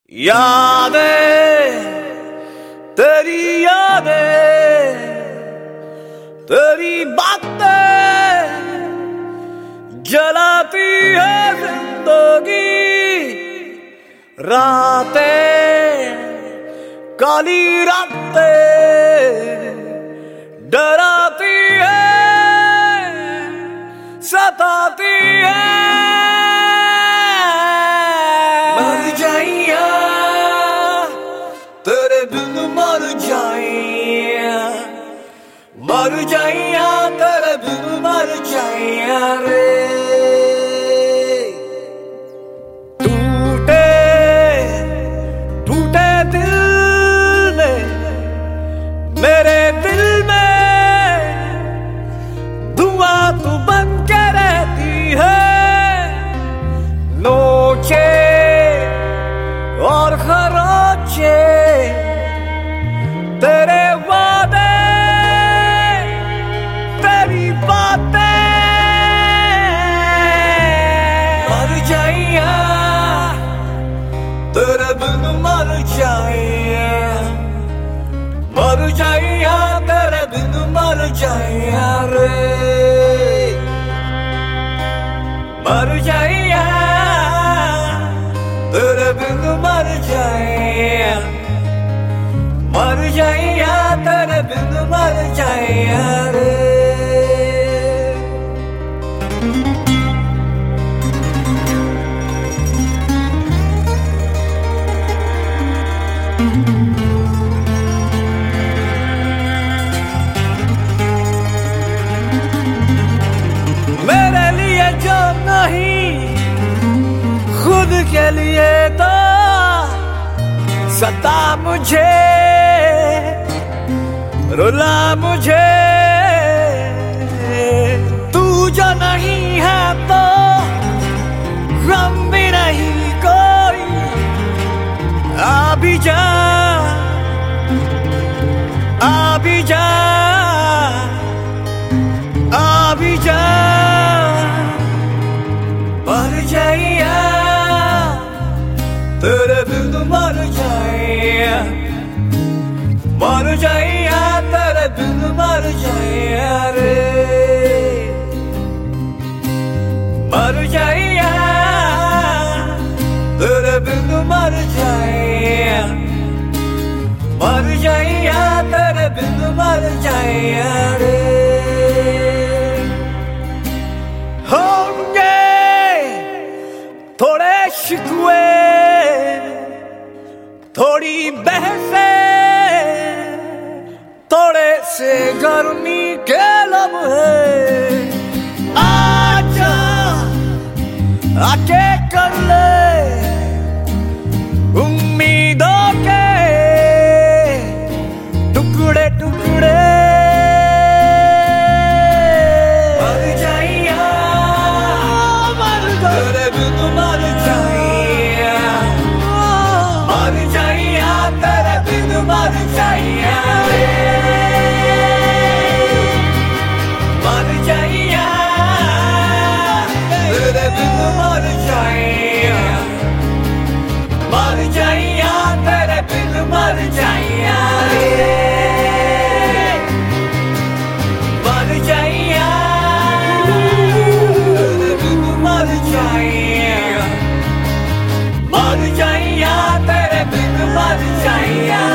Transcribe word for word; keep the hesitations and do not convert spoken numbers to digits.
यादें तेरी यादें तेरी बातें जलाती है जिंदगी रातें काली रातें डराती है सताती है मर जाइया तेरे बिन मर जाइया मर जाइया तेरे बिन मर जाइया रे टूटे टूटे दिल में मेरे दिल में धुआं तू बन के रहती है नोचे और खरोचे तेरे वादे तेरी बातें मर जाइया तेरे बिन मर जाइया मर जाइया तेरे बिन मर जाइया रे मर जाइया तेरे बिन मर जाइया मर जाइया तेरे बिन मर जाइया रे मेरे लिए जो नहीं खुद के लिए तो सता मुझे रुला मुझे तू जो नहीं है तो गम भी नहीं कोई आ भी जा आ भी जा आ भी जा मर जाइया तेरे बिन मर जाइया मर जाइया तेरे बिन मर जाइया रे मर जाइया तेरे बिन मर जाइया मर जाइया तेरे बिन मर जाइया रे होंगे थोड़े शिकवे थोड़ी बहसे थोड़े से गर्मी के लम्हे आजा आके कर ले उम्मीदों के टुकड़े टुकड़े मर जाइया मर तेरे बिन मर जाइया मर जाइया तेरे बिन मर जाइया मर जाइया तेरे बिन मर जाइया मर जाइया तेरे बिन मर जाइया मर जाइया तेरे बिन मर जाइया मर जाइया तेरे बिन मर जाइया